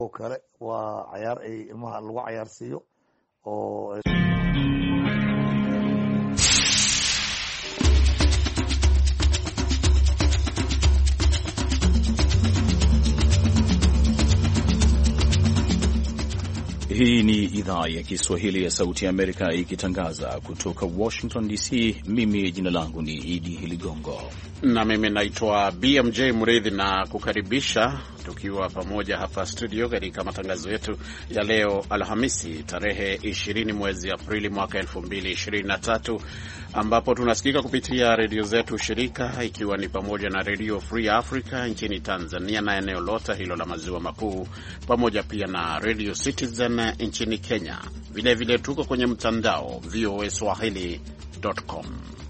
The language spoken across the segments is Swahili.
oo kale waa ciyaar ay ilmaha lagu ciyaarsiiyo oo Hii ni idhaa ya Kiswahili ya Sauti ya Amerika ikitangaza kutoka Washington DC. Mimi jina langu ni Idi Ligongo na mimi naitwa BMJ Murithi na kukaribisha tukiwa pamoja hapa studio katika matangazo yetu ya leo Alhamisi tarehe 20 mwezi Aprili mwaka 2023, ambapo tunasikika kupitia redio zetu shirika, ikiwa ni pamoja na Radio Free Africa nchini Tanzania na eneo lote hilo la maziwa makuu, pamoja pia na Radio Citizen nchini Kenya. Vile vile tuko kwenye mtandao voaswahili.com.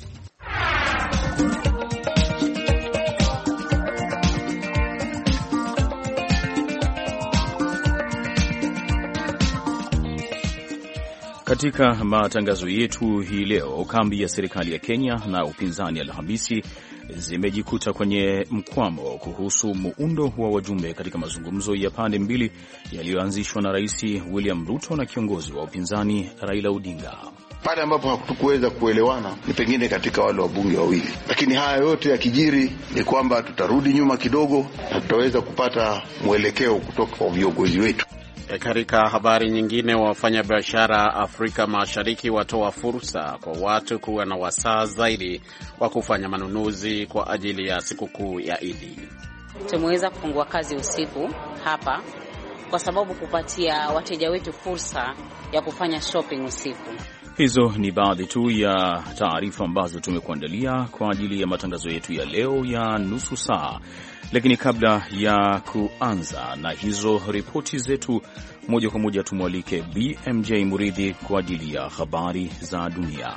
Katika matangazo yetu hii leo, kambi ya serikali ya Kenya na upinzani Alhamisi zimejikuta kwenye mkwamo kuhusu muundo wa wajumbe katika mazungumzo ya pande mbili yaliyoanzishwa na Rais William Ruto na kiongozi wa upinzani Raila Odinga. Pale ambapo hatukuweza kuelewana ni pengine katika wale wabunge wawili, lakini haya yote yakijiri ni kwamba tutarudi nyuma kidogo na tutaweza kupata mwelekeo kutoka kwa viongozi wetu. Katika habari nyingine, wafanyabiashara Afrika Mashariki watoa fursa kwa watu kuwa na wasaa zaidi wa kufanya manunuzi kwa ajili ya sikukuu ya Idi. Tumeweza kufungua kazi usiku hapa kwa sababu kupatia wateja wetu fursa ya kufanya shopping usiku. Hizo ni baadhi tu ya taarifa ambazo tumekuandalia kwa ajili ya matangazo yetu ya leo ya nusu saa. Lakini kabla ya kuanza na hizo ripoti zetu, moja kwa moja tumwalike BMJ Murithi kwa ajili ya habari za dunia.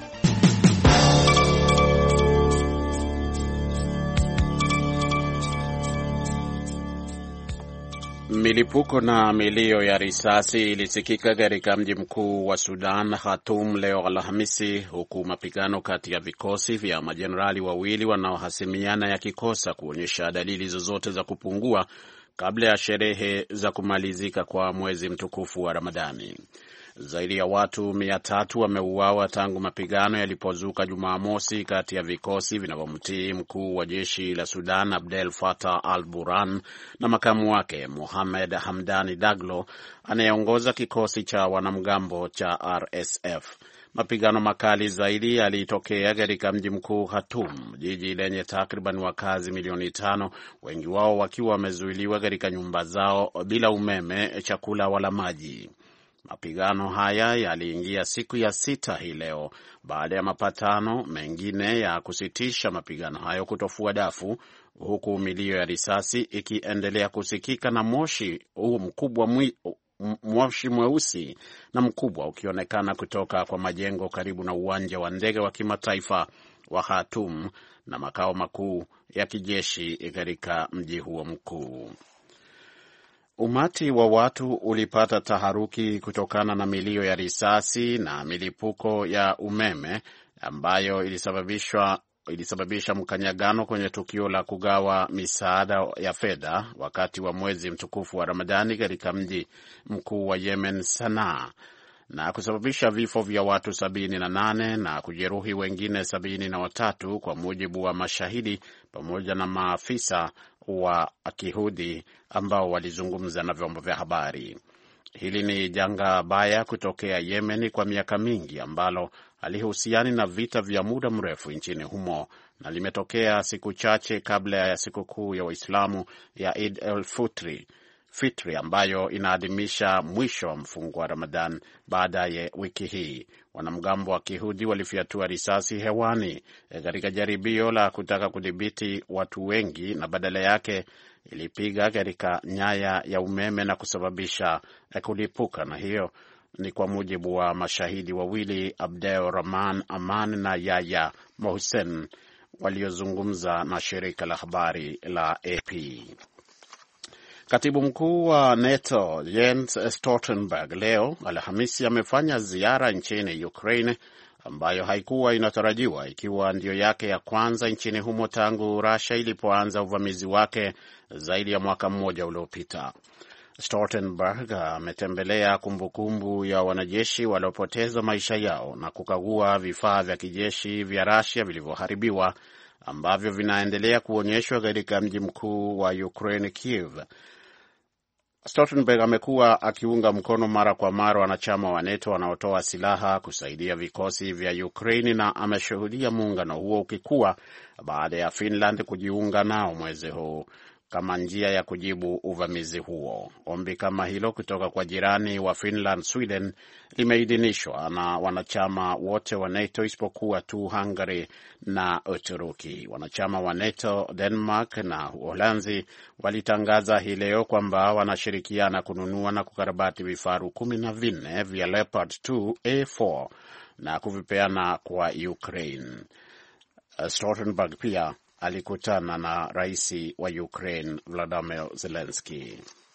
Milipuko na milio ya risasi ilisikika katika mji mkuu wa Sudan, Khartoum, leo Alhamisi, huku mapigano kati ya vikosi vya majenerali wawili wanaohasimiana yakikosa kuonyesha dalili zozote za kupungua kabla ya sherehe za kumalizika kwa mwezi mtukufu wa Ramadhani. Zaidi ya watu 300 wameuawa tangu mapigano yalipozuka Jumamosi kati ya vikosi vinavyomtii mkuu wa jeshi la Sudan Abdel Fattah al-Burhan na makamu wake Mohamed Hamdani Daglo anayeongoza kikosi cha wanamgambo cha RSF. Mapigano makali zaidi yalitokea katika mji mkuu Khartoum, jiji lenye takriban wakazi milioni 5, wengi wao wakiwa wamezuiliwa katika nyumba zao bila umeme, chakula wala maji. Mapigano haya yaliingia siku ya 6 hii leo baada ya mapatano mengine ya kusitisha mapigano hayo kutofua dafu, huku milio ya risasi ikiendelea kusikika na moshi mweusi na mkubwa ukionekana kutoka kwa majengo karibu na uwanja wa ndege wa kimataifa wa Khartoum na makao makuu ya kijeshi katika mji huo mkuu. Umati wa watu ulipata taharuki kutokana na milio ya risasi na milipuko ya umeme ambayo ilisababisha mkanyagano kwenye tukio la kugawa misaada ya fedha wakati wa mwezi mtukufu wa Ramadhani katika mji mkuu wa Yemen, Sanaa, na kusababisha vifo vya watu 78 na kujeruhi wengine 73 kwa mujibu wa mashahidi pamoja na maafisa wa Kihudi ambao walizungumza na vyombo vya habari. Hili ni janga baya kutokea Yemen kwa miaka mingi ambalo halihusiani na vita vya muda mrefu nchini humo na limetokea siku chache kabla ya sikukuu ya Waislamu ya Eid al-Fitri ambayo inaadhimisha mwisho wa mfungo wa Ramadhan baadaye wiki hii. Wanamgambo wa Kihudi walifyatua risasi hewani katika jaribio la kutaka kudhibiti watu wengi na badala yake ilipiga katika nyaya ya umeme na kusababisha kulipuka, na hiyo ni kwa mujibu wa mashahidi wawili, Abdel Rahman Aman na Yahya Mohsen, waliozungumza na shirika la habari la AP. Katibu mkuu wa NATO Jens Stoltenberg leo Alhamisi amefanya ziara nchini Ukraine ambayo haikuwa inatarajiwa, ikiwa ndio yake ya kwanza nchini humo tangu Russia ilipoanza uvamizi wake zaidi ya mwaka mmoja uliopita. Stoltenberg ametembelea kumbukumbu ya wanajeshi waliopoteza maisha yao na kukagua vifaa vya kijeshi vya Russia vilivyoharibiwa ambavyo vinaendelea kuonyeshwa katika mji mkuu wa Ukraine, Kiev. Stoltenberg amekuwa akiunga mkono mara kwa mara wanachama wa NATO wanaotoa silaha kusaidia vikosi vya Ukraine na ameshuhudia muungano huo ukikua baada ya Finland kujiunga nao mwezi huu kama njia ya kujibu uvamizi huo. Ombi kama hilo kutoka kwa jirani wa Finland, Sweden, limeidhinishwa na wanachama wote wa NATO isipokuwa tu Hungary na Uturuki. Wanachama wa NATO, Denmark na Uholanzi walitangaza hii leo kwamba wanashirikiana kununua na kukarabati vifaru 14 vya Leopard 2A4 na kuvipeana kwa Ukraine. Stoltenberg pia alikutana na rais wa Ukraine Volodymyr Zelensky.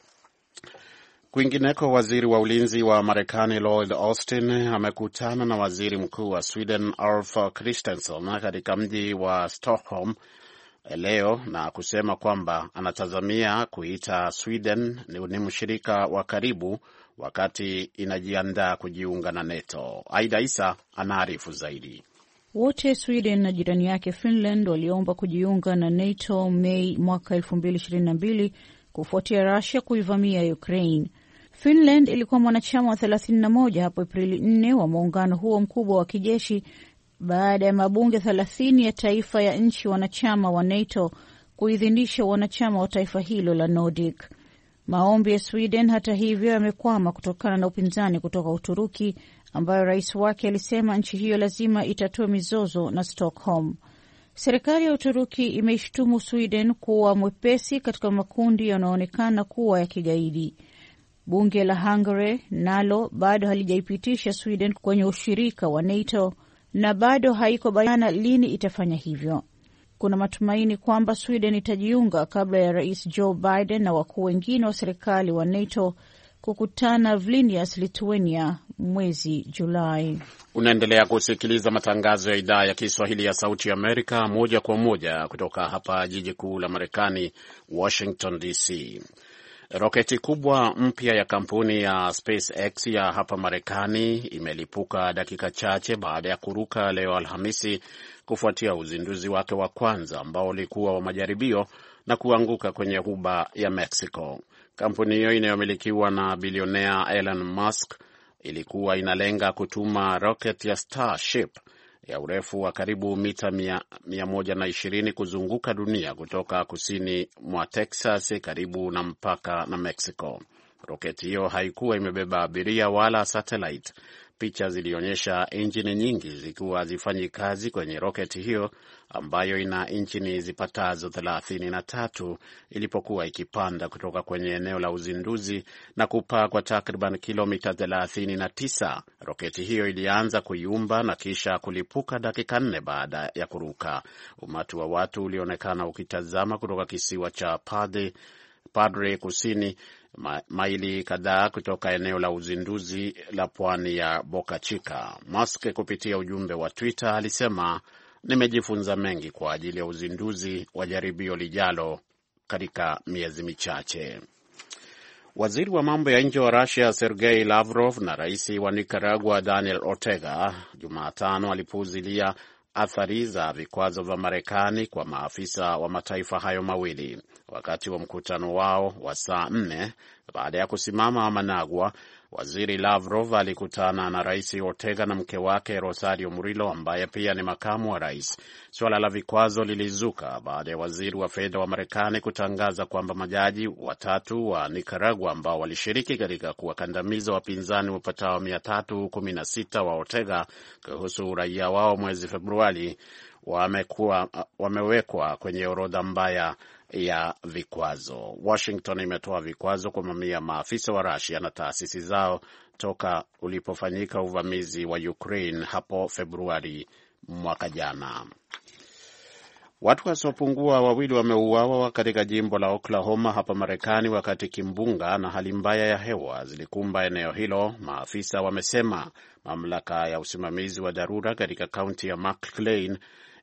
Kwingineko, waziri wa ulinzi wa Marekani Lloyd Austin amekutana na waziri mkuu wa Sweden Ulf Kristersson katika mji wa Stockholm leo na kusema kwamba anatazamia kuita Sweden ni mshirika wa karibu wakati inajiandaa kujiunga na NATO. Aida Isa anaarifu zaidi. Wote Sweden na jirani yake Finland waliomba kujiunga na NATO Mei mwaka 2022 kufuatia Russia kuivamia Ukraine. Finland ilikuwa mwanachama wa 31 hapo Aprili 4 wa muungano huo mkubwa wa kijeshi baada ya mabunge 30 ya taifa ya nchi wanachama wa NATO kuidhinisha wanachama wa taifa hilo la Nordic. Maombi ya Sweden hata hivyo yamekwama kutokana na upinzani kutoka Uturuki ambayo rais wake alisema nchi hiyo lazima itatue mizozo na Stockholm. Serikali ya Uturuki imeishtumu Sweden kuwa mwepesi katika makundi yanayoonekana kuwa ya kigaidi. Bunge la Hungary nalo bado halijaipitisha Sweden kwenye ushirika wa NATO na bado haiko bayana lini itafanya hivyo. Kuna matumaini kwamba Sweden itajiunga kabla ya Rais Joe Biden na wakuu wengine wa serikali wa NATO kukutana Vilnius, Lithuania mwezi Julai. Unaendelea kusikiliza matangazo ya idhaa ya Kiswahili ya Sauti ya Amerika moja kwa moja kutoka hapa jiji kuu la Marekani, Washington DC. Roketi kubwa mpya ya kampuni ya SpaceX ya hapa Marekani imelipuka dakika chache baada ya kuruka leo Alhamisi kufuatia uzinduzi wake wa kwanza ambao ulikuwa wa majaribio na kuanguka kwenye ghuba ya Mexico. Kampuni hiyo inayomilikiwa na bilionea Elon Musk ilikuwa inalenga kutuma rocket ya Starship ya urefu wa karibu mita 120 kuzunguka dunia kutoka kusini mwa Texas karibu na mpaka na Mexico. Roketi hiyo haikuwa imebeba abiria wala satellite. Picha zilionyesha injini nyingi zikiwa zifanyi kazi kwenye roketi hiyo ambayo ina injini zipatazo 33 ilipokuwa ikipanda kutoka kwenye eneo la uzinduzi na kupaa kwa takriban kilomita 39. Roketi hiyo ilianza kuyumba na kisha kulipuka dakika 4 baada ya kuruka. Umati wa watu ulionekana ukitazama kutoka kisiwa cha Padre kusini maili kadhaa kutoka eneo la uzinduzi la pwani ya Boca Chica. Musk kupitia ujumbe wa Twitter alisema, nimejifunza mengi kwa ajili ya uzinduzi wa jaribio lijalo katika miezi michache. Waziri wa mambo ya nje wa Russia Sergei Lavrov na rais wa Nicaragua Daniel Ortega Jumatano alipuuzilia athari za vikwazo vya Marekani kwa maafisa wa mataifa hayo mawili. Wakati wa mkutano wao wa saa 4 baada ya kusimama Managua, waziri Lavrov alikutana na rais Ortega na mke wake Rosario Murillo ambaye pia ni makamu wa rais. Suala la vikwazo lilizuka baada ya waziri wa fedha wa Marekani kutangaza kwamba majaji watatu wa Nicaragua ambao walishiriki katika kuwakandamiza wapinzani wapatao 316 wa Ortega kuhusu uraia wao mwezi Februari wamewekwa kwenye orodha mbaya ya vikwazo. Washington imetoa vikwazo kwa mamia maafisa wa Russia na taasisi zao toka ulipofanyika uvamizi wa Ukraine hapo Februari mwaka jana. Watu wasiopungua 2 wameuawa katika jimbo la Oklahoma hapa Marekani wakati kimbunga na hali mbaya ya hewa zilikumba eneo hilo, maafisa wamesema. Mamlaka ya usimamizi wa dharura katika kaunti ya McLean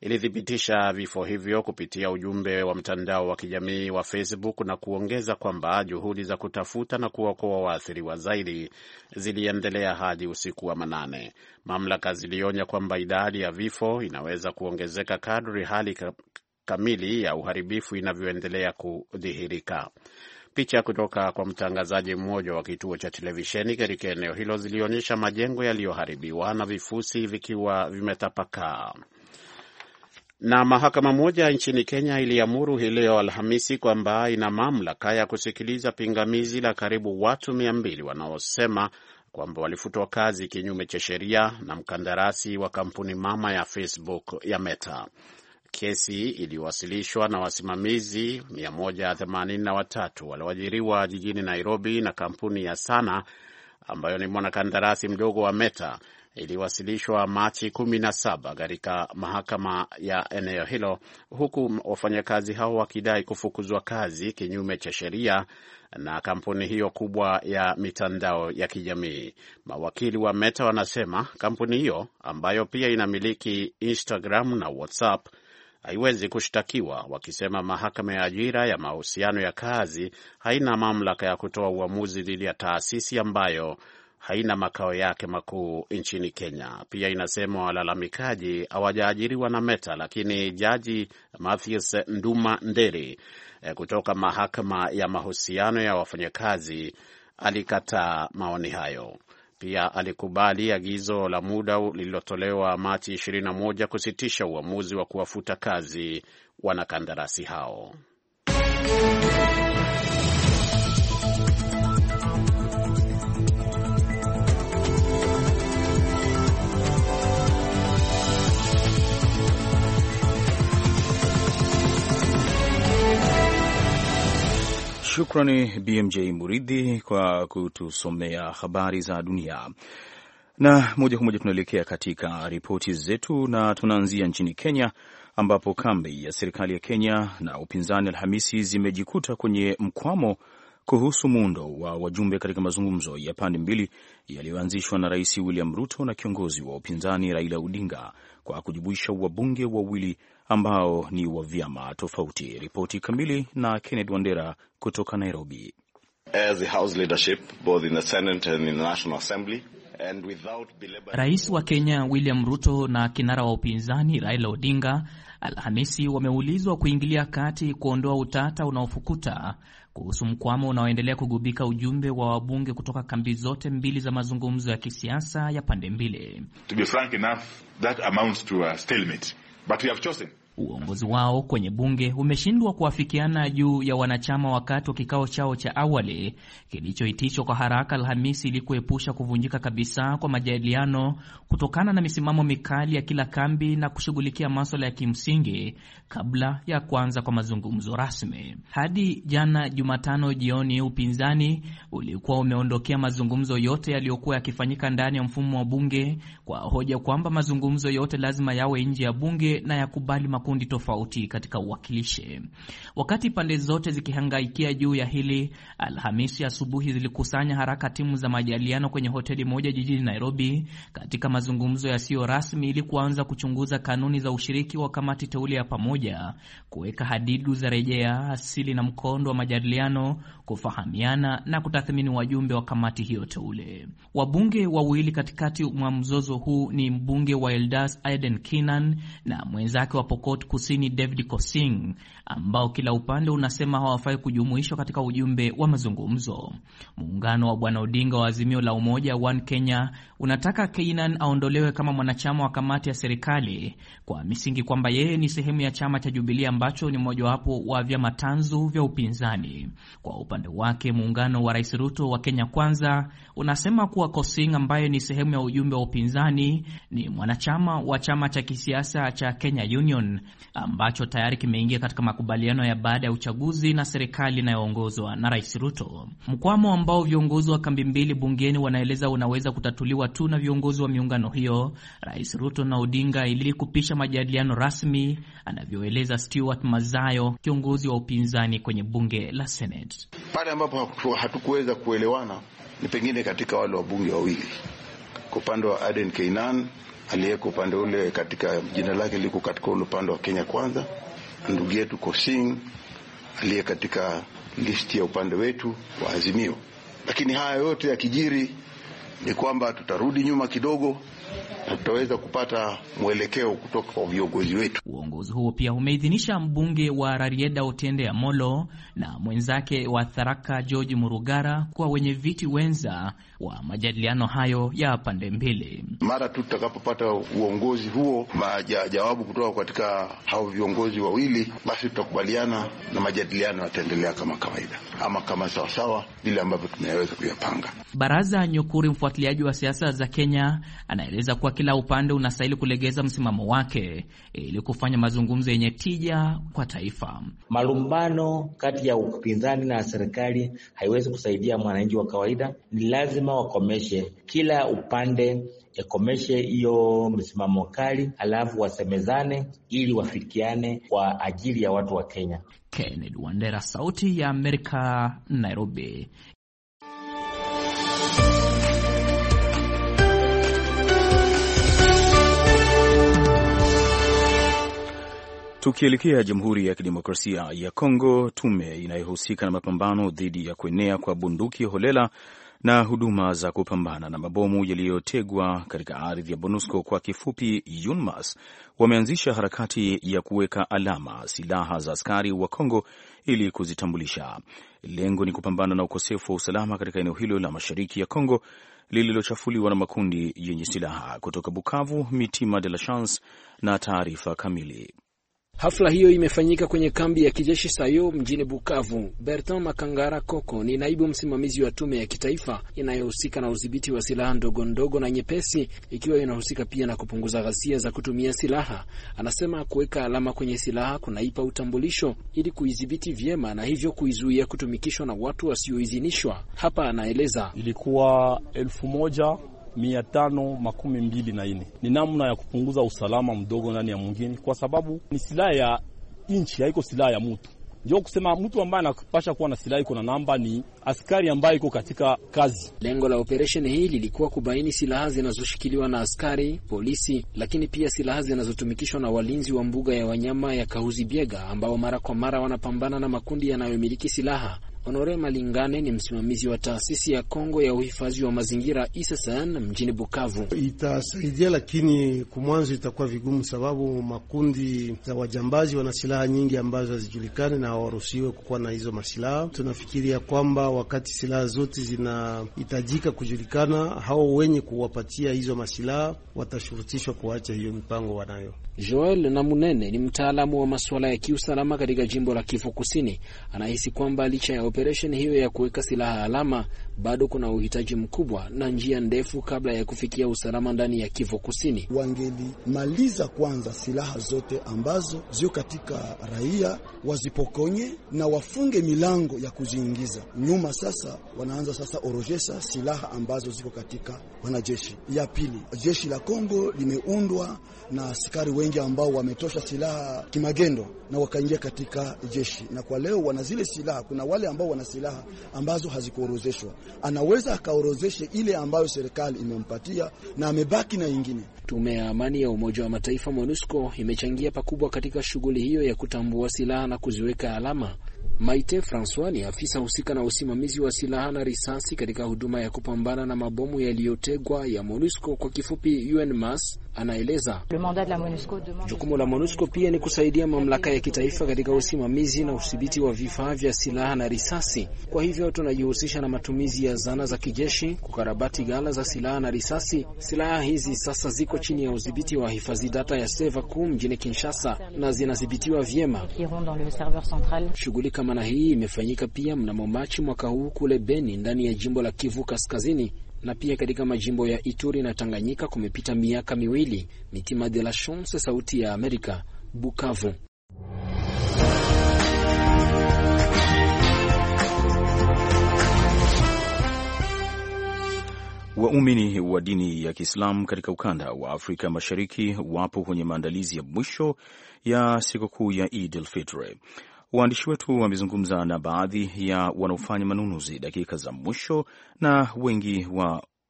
ilithibitisha vifo hivyo kupitia ujumbe wa mtandao wa kijamii wa Facebook na kuongeza kwamba juhudi za kutafuta na kuokoa waathiriwa zaidi ziliendelea hadi usiku wa manane. Mamlaka zilionya kwamba idadi ya vifo inaweza kuongezeka kadri hali kamili ya uharibifu inavyoendelea kudhihirika. Picha kutoka kwa mtangazaji mmoja wa kituo cha televisheni katika eneo hilo zilionyesha majengo yaliyoharibiwa na vifusi vikiwa vimetapakaa. Na mahakama moja nchini Kenya iliamuru hii leo Alhamisi kwamba ina mamlaka ya kusikiliza pingamizi la karibu watu 200 wanaosema kwamba walifutwa kazi kinyume cha sheria na mkandarasi wa kampuni mama ya Facebook ya Meta. Kesi iliwasilishwa na wasimamizi 183 walioajiriwa jijini Nairobi na kampuni ya Sana ambayo ni mwanakandarasi mdogo wa Meta. Iliwasilishwa Machi 17 katika mahakama ya eneo hilo, huku wafanyakazi hao wakidai kufukuzwa kazi kinyume cha sheria na kampuni hiyo kubwa ya mitandao ya kijamii. Mawakili wa Meta wanasema kampuni hiyo ambayo pia inamiliki Instagram na WhatsApp haiwezi kushtakiwa, wakisema mahakama ya ajira ya mahusiano ya kazi haina mamlaka ya kutoa uamuzi dhidi ya taasisi ambayo haina makao yake makuu nchini Kenya. Pia inasema walalamikaji hawajaajiriwa na Meta, lakini jaji Matthews Nduma Nderi kutoka mahakama ya mahusiano ya wafanyakazi alikataa maoni hayo. Pia alikubali agizo la muda lililotolewa Machi 21 kusitisha uamuzi wa kuwafuta kazi wanakandarasi hao. Shukrani BMJ Muridhi kwa kutusomea habari za dunia. Na moja kwa moja tunaelekea katika ripoti zetu, na tunaanzia nchini Kenya ambapo kambi ya serikali ya Kenya na upinzani Alhamisi zimejikuta kwenye mkwamo kuhusu muundo wa wajumbe katika mazungumzo ya pande mbili yaliyoanzishwa na Rais William Ruto na kiongozi wa upinzani Raila Odinga kwa kujumuisha wabunge wawili ambao ni wa vyama tofauti. Ripoti kamili na Kenneth Wandera kutoka Nairobi. As the House leadership both in the Senate and in the National Assembly and without Rais wa Kenya William Ruto na kinara wa upinzani Raila Odinga Alhamisi wameulizwa kuingilia kati kuondoa utata unaofukuta kuhusu mkwamo unaoendelea kugubika ujumbe wa wabunge kutoka kambi zote mbili za mazungumzo ya kisiasa ya pande mbili. To be frank enough, that amounts to a stalemate. But we have chosen. Uongozi wao kwenye bunge umeshindwa kuafikiana juu ya wanachama wakati wa kikao chao cha awali kilichoitishwa kwa haraka Alhamisi ili kuepusha kuvunjika kabisa kwa majadiliano kutokana na misimamo mikali ya kila kambi na kushughulikia masuala ya kimsingi kabla ya kuanza kwa mazungumzo rasmi. Hadi jana Jumatano jioni, upinzani ulikuwa umeondokea mazungumzo yote yaliyokuwa yakifanyika ndani ya mfumo wa bunge kwa hoja kwamba mazungumzo yote lazima yawe nje ya bunge na yakubali makundi tofauti katika uwakilishi. Wakati pande zote zikihangaikia juu ya hili, Alhamisi asubuhi zilikusanya haraka timu za majadiliano kwenye hoteli moja jijini Nairobi katika mazungumzo yasiyo rasmi ili kuanza kuchunguza kanuni za ushiriki wa kamati teule ya pamoja, kuweka hadidu za rejea asili na mkondo wa majadiliano, kufahamiana na kutathmini wajumbe wa kamati hiyo teule. Wabunge wawili katikati mwa mzozo huu ni mbunge wa Eldas Aden Kinan na mwenzake wa Pokot Kusini David Kosing, ambao kila upande unasema hawafai kujumuishwa katika ujumbe wa mazungumzo. Muungano wa Bwana Odinga wa Azimio la Umoja One Kenya unataka Kinan aondolewe kama mwanachama wa kamati ya serikali kwa misingi kwamba yeye ni sehemu ya chama cha Jubilee ambacho ni mojawapo wa vyama tanzu vya upinzani. Kwa upande wake, muungano wa Rais Ruto wa Kenya Kwanza unasema kuwa Kosing, ambaye ni sehemu ya ujumbe wa upinzani, ni mwanachama wa chama cha kisiasa cha Kenya Union ambacho tayari kimeingia katika makubaliano ya baada ya uchaguzi na serikali inayoongozwa na Rais Ruto. Mkwamo ambao viongozi wa kambi mbili bungeni wanaeleza unaweza kutatuliwa tu na viongozi wa miungano hiyo, Rais Ruto na Odinga, ili kupisha majadiliano rasmi, anavyoeleza Stuart Mazayo, kiongozi wa upinzani kwenye bunge la Senate. Pale ambapo hatukuweza kuelewana ni pengine katika wale wabunge wawili. Kwa upande wa Aden Keinan aliyeko upande ule, katika jina lake liko katika ule upande wa Kenya Kwanza, ndugu yetu Kosing aliye katika listi ya upande wetu wa Azimio. Lakini haya yote yakijiri ni kwamba tutarudi nyuma kidogo na tutaweza kupata mwelekeo kutoka kwa viongozi wetu. Uongozi huo pia umeidhinisha mbunge wa Rarieda Otiende Amollo na mwenzake wa Tharaka George Murugara kwa wenye viti wenza wa majadiliano hayo ya pande mbili. Mara tu tutakapopata uongozi huo, jawabu kutoka katika hao viongozi wawili, basi tutakubaliana na majadiliano yataendelea kama kawaida ama kama sawasawa vile ambavyo tunaweza kuyapanga. Baraza Nyukuri, mfuatiliaji wa siasa za Kenya, anaeleza kuwa kila upande unastahili kulegeza msimamo wake ili kufanya mazungumzo yenye tija kwa taifa. Malumbano kati ya upinzani na serikali haiwezi kusaidia mwananchi wa kawaida. Ni lazima wakomeshe, kila upande yakomeshe hiyo msimamo kali, alafu wasemezane ili wafikiane kwa ajili ya watu wa Kenya. Kennedy Wandera, Sauti ya Amerika, Nairobi. Tukielekea Jamhuri ya Kidemokrasia ya Kongo, tume inayohusika na mapambano dhidi ya kuenea kwa bunduki holela na huduma za kupambana na mabomu yaliyotegwa katika ardhi ya MONUSCO kwa kifupi UNMAS, wameanzisha harakati ya kuweka alama silaha za askari wa Kongo ili kuzitambulisha. Lengo ni kupambana na ukosefu wa usalama katika eneo hilo la mashariki ya Kongo lililochafuliwa na makundi yenye silaha. Kutoka Bukavu, Mitima de la Chance na taarifa kamili. Hafla hiyo imefanyika kwenye kambi ya kijeshi Sayo mjini Bukavu. Bertrand Makangara Koko ni naibu msimamizi wa tume ya kitaifa inayohusika na udhibiti wa silaha ndogo ndogo na nyepesi, ikiwa inahusika pia na kupunguza ghasia za kutumia silaha. Anasema kuweka alama kwenye silaha kunaipa utambulisho ili kuidhibiti vyema na hivyo kuizuia kutumikishwa na watu wasioidhinishwa. Hapa anaeleza ilikuwa 1524 ni namna ya kupunguza usalama mdogo ndani ya mwingine, kwa sababu ni silaha ya inchi, haiko silaha ya mtu. Ndio kusema mtu ambaye anapasha kuwa na silaha iko na namba ni askari ambaye iko katika kazi. Lengo la operation hii lilikuwa kubaini silaha zinazoshikiliwa na askari polisi, lakini pia silaha zinazotumikishwa na walinzi wa mbuga ya wanyama ya Kahuzi Biega ambao mara kwa mara wanapambana na makundi yanayomiliki silaha. Honore Malingane ni msimamizi wa taasisi ya Kongo ya uhifadhi wa mazingira ISSN mjini Bukavu. Itasaidia, lakini kumwanzo itakuwa vigumu, sababu makundi za wajambazi wana silaha nyingi ambazo hazijulikani na hawaruhusiwe kukuwa na hizo masilaha. Tunafikiria kwamba wakati silaha zote zinahitajika kujulikana, hao wenye kuwapatia hizo masilaha watashurutishwa kuacha hiyo mipango wanayo. Joel Namunene ni mtaalamu wa masuala ya kiusalama katika jimbo la Kivu Kusini. Anahisi kwamba licha ya operation hiyo ya kuweka silaha alama, bado kuna uhitaji mkubwa na njia ndefu kabla ya kufikia usalama ndani ya Kivu Kusini. Wangelimaliza kwanza silaha zote ambazo zio katika raia, wazipokonye na wafunge milango ya kuziingiza nyuma. Sasa wanaanza sasa orojesha silaha ambazo ziko katika wanajeshi. Ya pili, jeshi la Kongo limeundwa na askari wengi ambao wametosha silaha kimagendo na wakaingia katika jeshi, na kwa leo wana zile silaha. Kuna wale ambao wana silaha ambazo hazikuorozeshwa, anaweza akaorozeshe ile ambayo serikali imempatia na amebaki na nyingine. Tume ya amani ya Umoja wa Mataifa MONUSCO imechangia pakubwa katika shughuli hiyo ya kutambua silaha na kuziweka alama. Maite François ni afisa husika na usimamizi wa silaha na risasi katika huduma ya kupambana na mabomu yaliyotegwa ya MONUSCO kwa kifupi UNMAS. Anaeleza jukumu la MONUSCO pia ni kusaidia mamlaka ya kitaifa katika usimamizi na udhibiti wa vifaa vya silaha na risasi. Kwa hivyo tunajihusisha na matumizi ya zana za kijeshi, kukarabati ghala za silaha na risasi. Silaha hizi sasa ziko chini ya udhibiti wa hifadhi data ya Sevaku mjini Kinshasa na zinadhibitiwa vyema. Shughuli kama na hii imefanyika pia mnamo Machi mwaka huu kule Beni ndani ya jimbo la Kivu Kaskazini, na pia katika majimbo ya Ituri na Tanganyika kumepita miaka miwili. Mitima de la Chance, Sauti ya Amerika, Bukavu. Waumini wa dini ya Kiislamu katika ukanda wa Afrika Mashariki wapo kwenye maandalizi ya mwisho ya sikukuu ya Eid al-Fitr. Waandishi wetu wamezungumza na baadhi ya wanaofanya manunuzi dakika za mwisho na wengi wa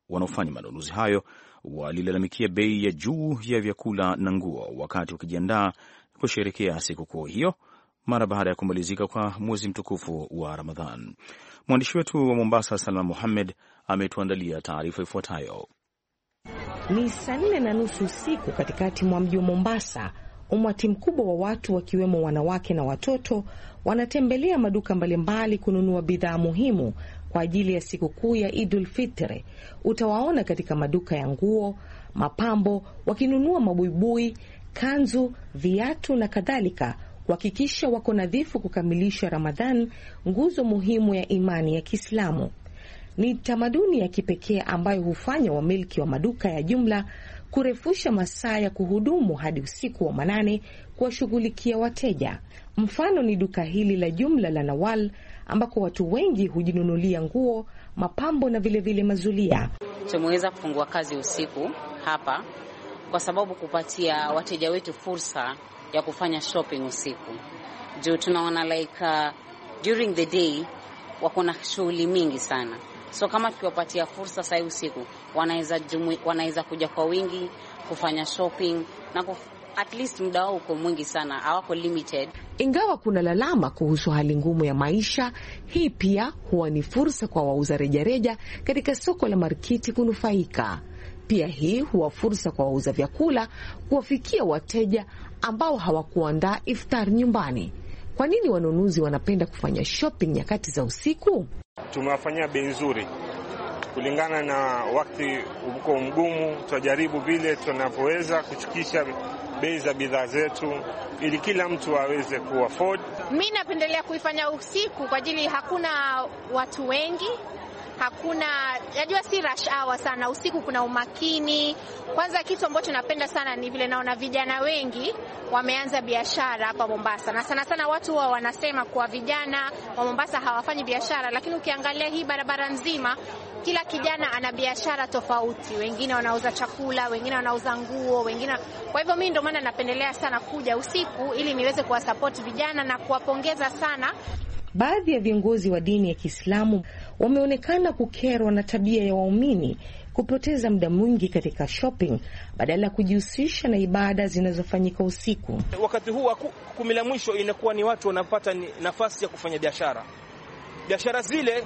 wanaofanya manunuzi hayo walilalamikia bei ya juu ya vyakula na nguo wakati wakijiandaa kusherehekea sikukuu hiyo mara baada ya kumalizika kwa mwezi mtukufu wa Ramadhan. Mwandishi wetu wa Mombasa, Salma Mohamed, ametuandalia taarifa ifuatayo. Ni 4:30 usiku katikati mwa mji wa Mombasa. Umati mkubwa wa watu wakiwemo wanawake na watoto wanatembelea maduka mbalimbali kununua bidhaa muhimu kwa ajili ya sikukuu ya Idul Fitri. Utawaona katika maduka ya nguo, mapambo, wakinunua mabuibui, kanzu, viatu na kadhalika, kuhakikisha wako nadhifu kukamilisha Ramadhan, nguzo muhimu ya imani ya Kiislamu. Ni tamaduni ya kipekee ambayo hufanya wamiliki wa maduka ya jumla kurefusha masaa ya kuhudumu hadi usiku wa manane kuwashughulikia wateja. Mfano ni duka hili la jumla la Nawal, ambako watu wengi hujinunulia nguo, mapambo na vile mazulia. Tumeweza kufungua kazi usiku hapa kwa sababu kupatia wateja wetu fursa ya kufanya shopping usiku. Juu tunaona during the day wako na shughuli mingi sana. So kama tukiwapatia fursa sasa usiku, wanaweza kuja kwa wingi kufanya shopping na at least muda wao uko mwingi sana, hawako limited. Ingawa kuna lalama kuhusu hali ngumu ya maisha, hii pia huwa ni fursa kwa wauza rejareja katika soko la marikiti kunufaika. Pia hii huwa fursa kwa wauza vyakula kuwafikia wateja ambao hawakuandaa iftar nyumbani. Kwa nini wanunuzi wanapenda kufanya shopping nyakati za usiku? Tumewafanyia bei nzuri kulingana na wakati uko mgumu. Tunajaribu vile tunavyoweza kuchukisha bei za bidhaa zetu ili kila mtu aweze kuafford. Mimi napendelea kuifanya usiku kwa ajili hakuna watu wengi, najua si rush hour sana. Usiku kuna umakini. Kwanza kitu ambacho napenda sana ni vile naona vijana wengi wameanza biashara hapa Mombasa. Na sana watu wao wanasema kuwa vijana wa Mombasa hawafanyi biashara, lakini ukiangalia hii barabara nzima kila kijana ana biashara tofauti. Wengine wanauza chakula, wengine wanauza nguo, wengine. Kwa hivyo mimi ndio maana napendelea sana kuja usiku ili niweze kuwasupport vijana na kuwapongeza sana. Baadhi ya viongozi wa dini ya Kiislamu wameonekana kukerwa na tabia ya waumini kupoteza muda mwingi katika shopping badala ya kujihusisha na ibada zinazofanyika usiku. Wakati huu wa 10 la mwisho inakuwa ni watu wanapata nafasi ya kufanya biashara. Biashara zile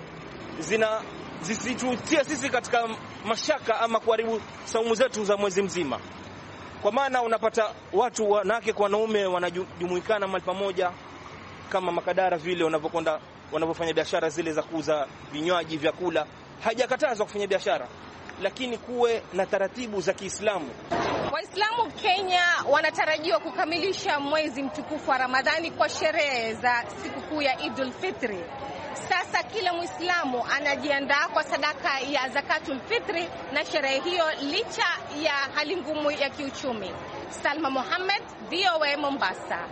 zisitutie sisi katika mashaka ama kuharibu saumu zetu za mwezi mzima. Kwa maana unapata watu wanawake kwa wanaume wanajumuikana mahali pamoja kama makadara vile wanavyofanya biashara zile za kuuza vinywaji, vyakula. Hajakatazwa kufanya biashara, lakini kuwe na taratibu za Kiislamu. Waislamu Kenya wanatarajiwa kukamilisha mwezi mtukufu wa Ramadhani kwa sherehe za sikukuu ya Idul Fitri. Sasa kila Muislamu anajiandaa kwa sadaka ya Zakatul Fitri na sherehe hiyo licha ya hali ngumu ya kiuchumi. Salma Mohamed, VOA Mombasa.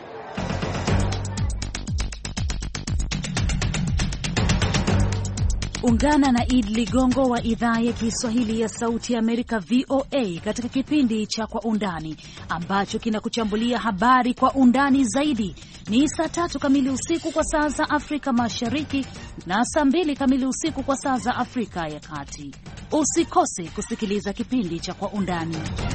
Ungana na Id Ligongo wa idhaa ya Kiswahili ya Sauti ya Amerika VOA katika kipindi cha Kwa Undani ambacho kinakuchambulia habari kwa undani zaidi. Ni saa 3 kamili usiku kwa saa za Afrika Mashariki na saa 2 kamili usiku kwa saa za Afrika ya Kati. Usikose kusikiliza kipindi cha Kwa Undani.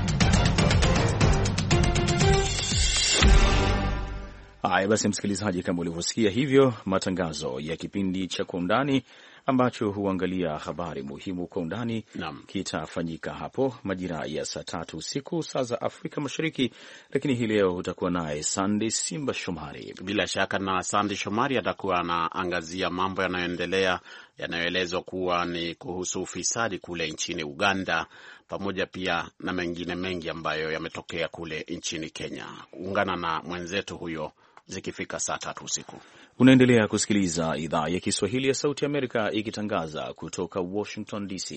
Haya basi, msikilizaji, kama ulivyosikia hivyo, matangazo ya kipindi cha Kwa Undani ambacho huangalia habari muhimu kwa undani kitafanyika hapo majira ya saa 3 usiku saa za Afrika Mashariki. Lakini hii leo utakuwa naye Sunday Simba Shomari. Bila shaka, na Sunday Shomari atakuwa anaangazia mambo yanayoendelea, yanayoelezwa kuwa ni kuhusu ufisadi kule nchini Uganda, pamoja pia na mengine mengi ambayo yametokea kule nchini Kenya. Ungana na mwenzetu huyo zikifika saa 3 usiku. Unaendelea kusikiliza idhaa ya Kiswahili ya Sauti Amerika ikitangaza kutoka Washington DC.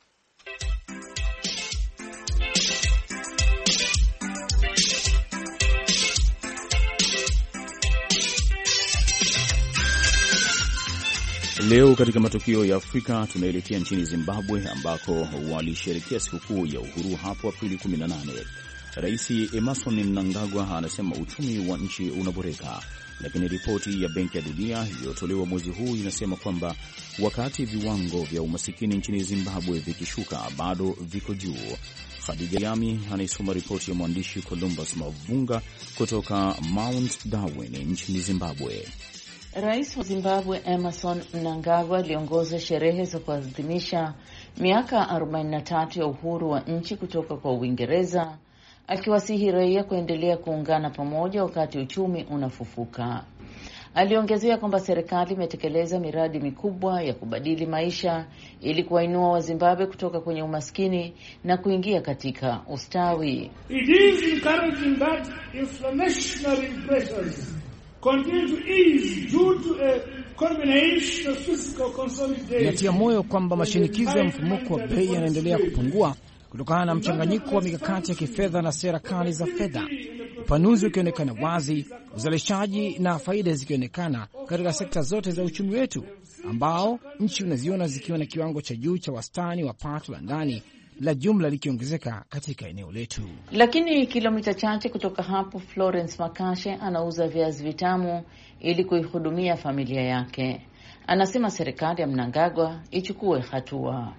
Leo katika matukio ya Afrika tunaelekea nchini Zimbabwe ambako walisherehekea sikukuu ya uhuru hapo Aprili 18. Rais Emmerson Mnangagwa anasema uchumi wa nchi unaboreka Lakini ripoti ya Benki ya Dunia iliyotolewa mwezi huu inasema kwamba wakati viwango vya umasikini nchini Zimbabwe vikishuka, bado viko juu. Khadija Yami anaisoma ripoti ya mwandishi Columbus Mavunga kutoka Mount Darwin nchini Zimbabwe. Rais wa Zimbabwe Emmerson Mnangagwa aliongoza sherehe za kuadhimisha miaka 43 ya uhuru wa nchi kutoka kwa Uingereza, akiwasihi raia kuendelea kuungana pamoja wakati uchumi unafufuka. Aliongezea kwamba serikali imetekeleza miradi mikubwa ya kubadili maisha ili kuwainua Wazimbabwe kutoka kwenye umaskini na kuingia katika ustawi. It is encouraging that inflationary pressures continue to ease due to a combination of fiscal consolidation. Inatia moyo kwamba mashinikizo ya mfumuko wa bei yanaendelea kupungua kutokana na mchanganyiko wa mikakati ya kifedha na sera kali za fedha, upanuzi ukionekana wazi, uzalishaji na faida zikionekana katika sekta zote za uchumi wetu, ambao nchi unaziona zikiwa na kiwango cha juu cha wastani wa pato la ndani la jumla likiongezeka katika eneo letu. Lakini kilomita chache kutoka hapo, Florence Makashe anauza viazi vitamu ili kuihudumia familia yake. Anasema serikali ya Mnangagwa ichukue hatua.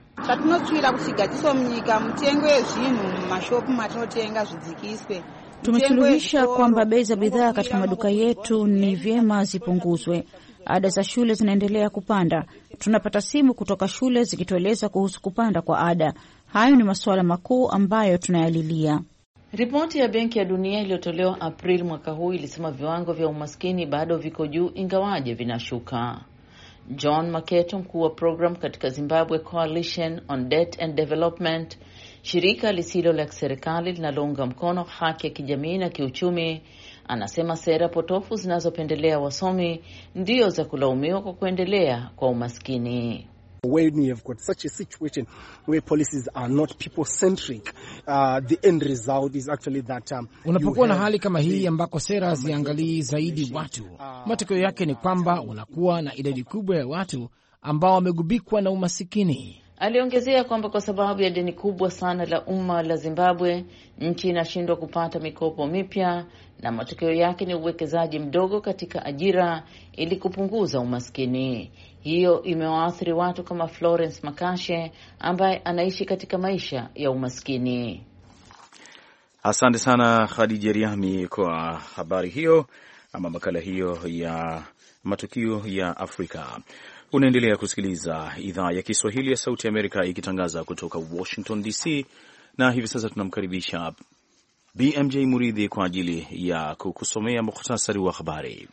Tumesuluhisha kwamba bei za bidhaa katika maduka yetu ni vyema zipunguzwe. Ada za shule zinaendelea kupanda. Tunapata simu kutoka shule zikitueleza kuhusu kupanda kwa ada. Hayo ni masuala makuu ambayo tunayalilia. Ripoti ya Benki ya Dunia iliyotolewa Aprili mwaka huu ilisema viwango vya umaskini bado viko juu ingawaje vinashuka. John Maketo, mkuu wa program katika Zimbabwe Coalition on Debt and Development, shirika lisilo la serikali linalounga mkono haki ya kijamii na kiuchumi, anasema sera potofu zinazopendelea wasomi ndio za kulaumiwa kwa kuendelea kwa umaskini. When you have got such a situation where policies are not people-centric, the end result is actually that unapokuwa na hali kama hii ambako sera ziangalii zaidi watu, matokeo yake ni kwamba unakuwa na idadi kubwa ya watu ambao wamegubikwa na umasikini. Aliongezea kwamba kwa sababu ya deni kubwa sana la umma la Zimbabwe, nchi inashindwa kupata mikopo mipya na matokeo yake ni uwekezaji mdogo katika ajira ili kupunguza umaskini. Hiyo imewaathiri watu kama Florence Makashe ambaye anaishi katika maisha ya umaskini. Asante sana Khadija Riami kwa habari hiyo ama makala hiyo ya matukio ya Afrika. Unaendelea kusikiliza idhaa ya Kiswahili ya Sauti ya Amerika ikitangaza kutoka Washington DC, na hivi sasa tunamkaribisha BMJ Muridhi kwa ajili ya kukusomea mukhtasari wa habari.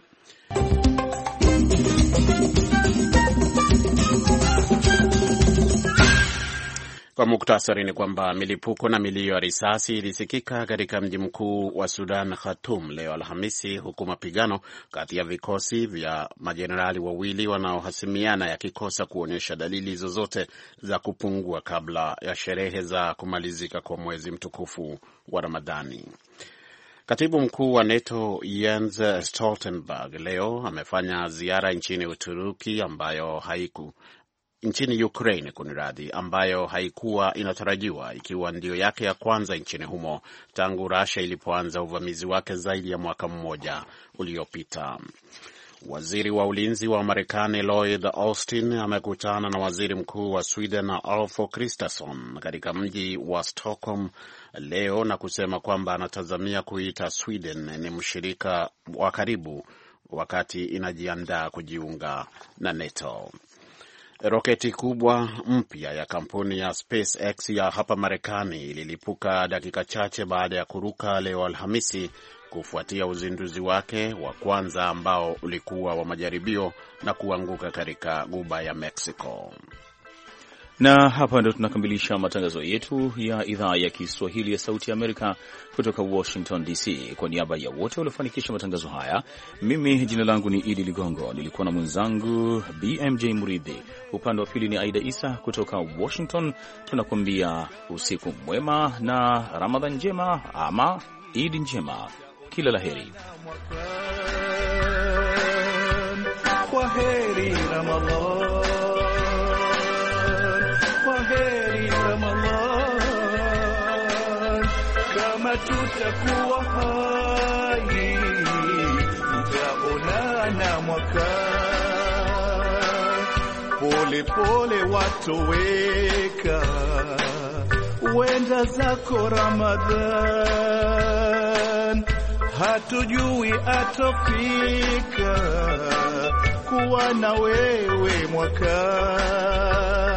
Kwa muktasari ni kwamba milipuko na milio ya risasi ilisikika katika mji mkuu wa Sudan, Khartoum, leo Alhamisi, huku mapigano kati ya vikosi vya majenerali wawili wanaohasimiana yakikosa kuonyesha dalili zozote za kupungua kabla ya sherehe za kumalizika kwa mwezi mtukufu wa Ramadhani. Katibu mkuu wa NATO Jens Stoltenberg leo amefanya ziara nchini Uturuki nchini Ukraine ambayo haikuwa inatarajiwa, ikiwa ndio yake ya kwanza nchini humo tangu Russia ilipoanza uvamizi wake zaidi ya mwaka mmoja uliopita. Waziri wa ulinzi wa Marekani Lloyd Austin amekutana na waziri mkuu wa Sweden Ulf Kristersson katika mji wa Stockholm leo na kusema kwamba anatazamia kuita Sweden ni mshirika wa karibu wakati inajiandaa kujiunga na NATO. Roketi kubwa mpya ya kampuni ya SpaceX ya hapa Marekani ililipuka dakika chache baada ya kuruka leo Alhamisi kufuatia uzinduzi wake wa kwanza ambao ulikuwa wa majaribio na kuanguka katika Ghuba ya Mexico. Na hapa ndio tunakamilisha matangazo yetu ya idhaa ya Kiswahili ya Sauti ya Amerika kutoka Washington DC. Kwa niaba ya wote waliofanikisha matangazo haya, mimi jina langu ni Idi Ligongo, nilikuwa na mwenzangu BMJ Muridhi. Upande wa pili ni Aida Isa kutoka Washington. Tunakuambia usiku mwema na Ramadhan njema ama Idi njema. Kila laheri. Kwaheri Ramadhan. Kwaheri Ramadhan, kama tutakuwa hai tutaonana mwaka. Pole pole watoweka, wenda zako Ramadhan, hatujui atofika kuwa na wewe mwaka.